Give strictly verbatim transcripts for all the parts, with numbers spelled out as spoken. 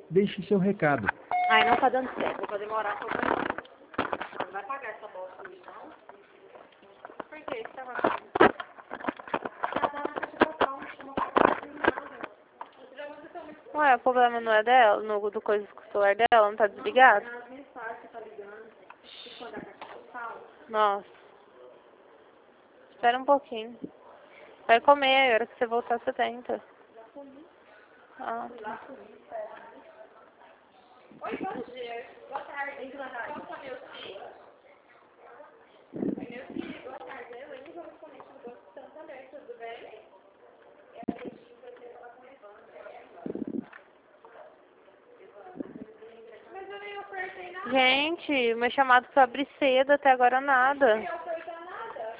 Deixe seu recado. Ai, não tá dando certo. Vou demorar pra eu ganhar. Não vai pagar essa bolsa hoje, não? Por que? O que tá acontecendo? Ela tá na caixa postal, não chama pra nada. Ué, o problema não é dela, no, do coisa com o celular dela, não tá desligado? Não, nas mensagens que tá ligando. E quando a caixa postal? Nossa. Espera um pouquinho. Vai comer, a hora que você voltar você tenta. Já comi. Ah, tá. Oi, bom dia. Boa tarde. Qual que é meu filho? Oi, meu filho, boa tarde. Eu ainda vou responder do Banco Santander, tudo bem? É a gente que você falar com o Evandro. Mas eu nem ofertei nada. Gente, meu chamado foi abrir cedo, até agora nada. Não ofertei nada.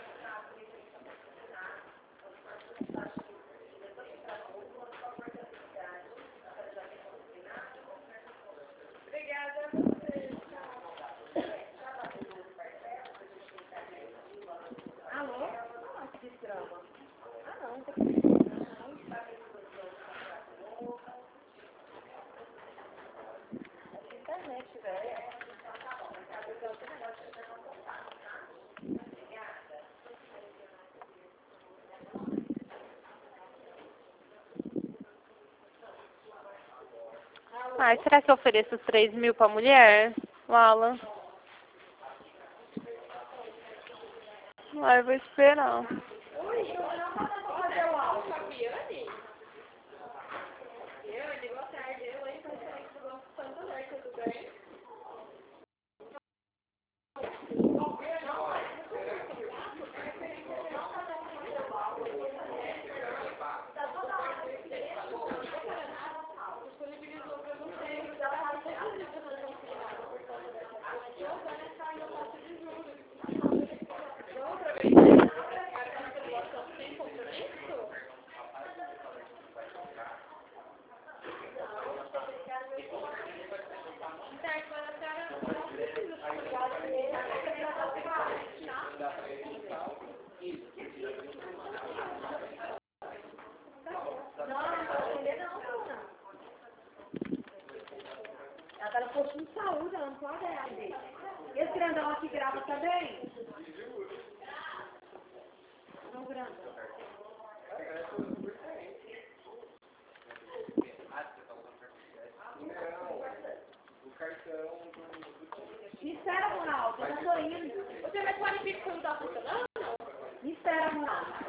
Obrigada a você. Alô? Ah, que drama. Ah, não, não tem que internet, velho. Ai, será que eu ofereço os três mil pra mulher? Lala. Ai, eu vou esperar. Oi, eu não vou fazer o áudio. Fabiane? Eu, boa tarde. Eu, hein, presidente do Banco Santander, tudo bem? Ela tá no postinho de saúde, ela não pode abrir. Esse grandão aqui grava também? Não, grandão. Me espera, Ronaldo, eu já tô indo. Você vai pode vir que não tá funcionando? Me espera, Ronaldo.